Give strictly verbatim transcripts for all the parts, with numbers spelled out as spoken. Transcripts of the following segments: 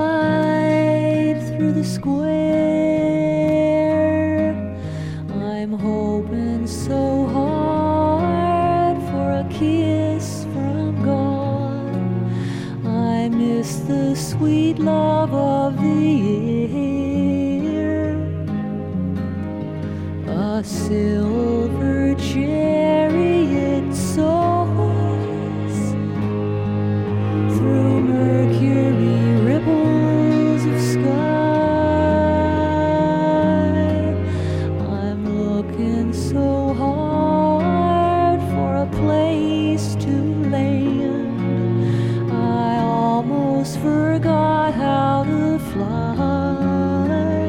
ride through the square. I'm hoping so hard for a kiss from God. I miss the sweet love of the air. A silver chariot soars through mercury ripples of sky. I'm looking so hard for a place to land. I almost forgot how to fly.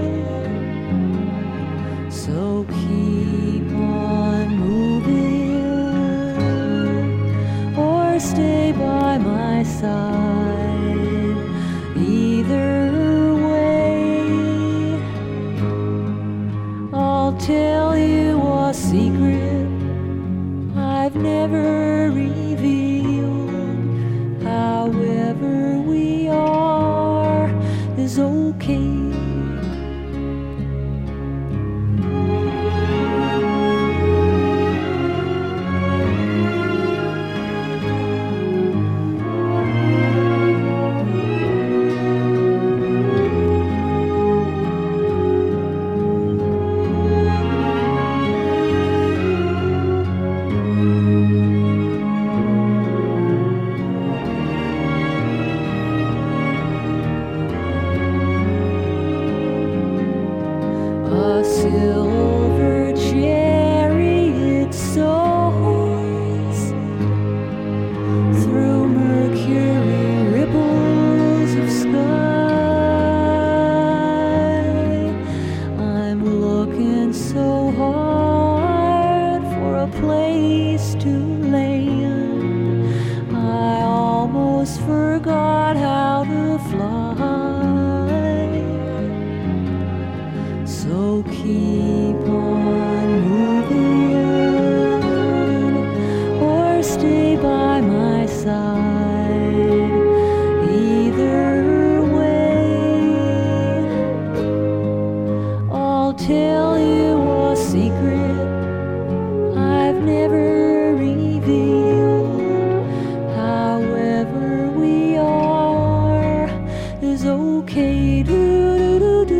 So keep on moving or stay by my side. Either way, I'll tell you a secret I've never revealed. However we are is okay. A silver chariot soars through mercury ripples of sky. I'm looking so hard for a place to land. I almost forgot how to fly. So keep on moving or stay by my side. Either way, I'll tell you a secret I've never revealed. However we are is okay. Do do do do.